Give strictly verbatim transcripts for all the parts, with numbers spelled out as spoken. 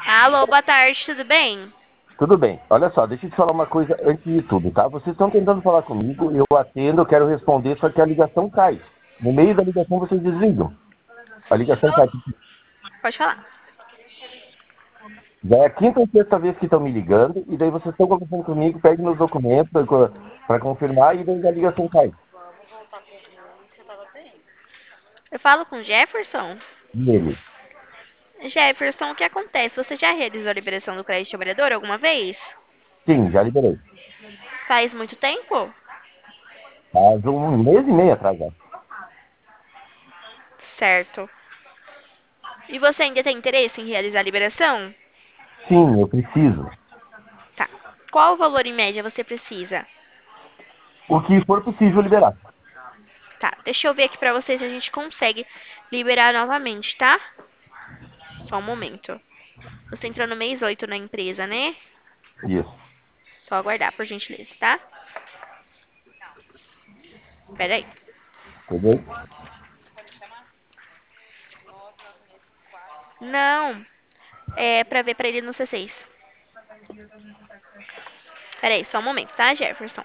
Alô, boa tarde, tudo bem? Tudo bem. Olha só, deixa eu te falar uma coisa antes de tudo, tá? Vocês estão tentando falar comigo, eu atendo, eu quero responder, só que a ligação cai. No meio da ligação vocês desligam. A ligação cai. Pode falar. Já é a quinta ou sexta vez que estão me ligando, e daí vocês estão conversando comigo, pedem meus documentos para confirmar, e daí a ligação cai. Eu falo com o Jefferson? E ele? Jefferson, o que acontece? Você já realizou a liberação do crédito trabalhador alguma vez? Sim, já liberei. Faz muito tempo? Faz um mês e meio atrás já. Certo. E você ainda tem interesse em realizar a liberação? Sim, eu preciso. Tá. Qual o valor em média você precisa? O que for possível liberar. Tá, deixa eu ver aqui pra você se a gente consegue liberar novamente, tá? Só um momento. Você entrou no mês oito na empresa, né? Isso. Só aguardar, por gentileza, tá? Pera aí. Entendeu? Não, é pra ver pra ele no C seis. Pera aí, só um momento, tá, Jefferson?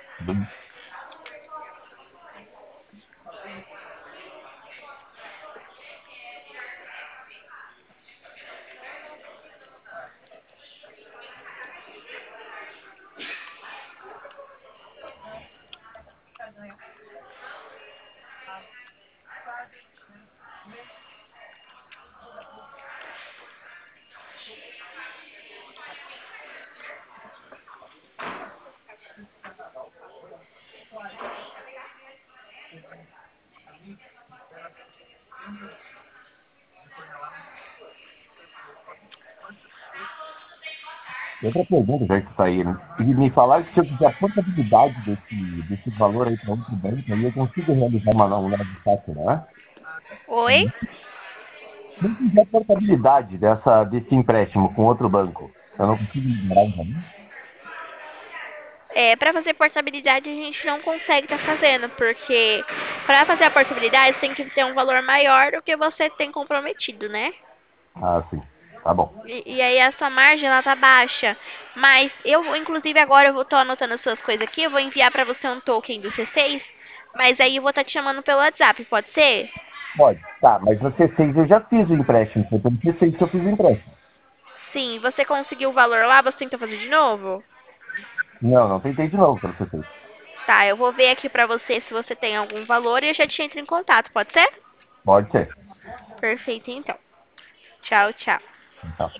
Outra pergunta, já que está aí, né? E me falaram que se eu fizer a portabilidade desse, desse valor aí para outro banco, aí eu consigo realizar uma, um novo saque, né? Oi? Se eu fizer a portabilidade dessa, desse empréstimo com outro banco, eu não consigo liberar um valor? É, para fazer portabilidade a gente não consegue estar fazendo, porque para fazer a portabilidade tem que ter um valor maior do que você tem comprometido, né? Ah, sim. Tá bom. E, e aí a sua margem ela tá baixa. Mas eu, vou- inclusive agora eu vou tô anotando as suas coisas aqui, eu vou enviar para você um token do C seis, mas aí eu vou estar te chamando pelo WhatsApp, pode ser? Pode. Tá, mas no C seis eu já fiz o empréstimo. Foi pelo C seis que eu fiz o empréstimo. Sim, você conseguiu o valor lá, você tenta fazer de novo? Não, não tentei de novo pelo C seis. Tá, eu vou ver aqui pra você se você tem algum valor e eu já te entro em contato, pode ser? Pode ser. Perfeito, então. Tchau, tchau. Então.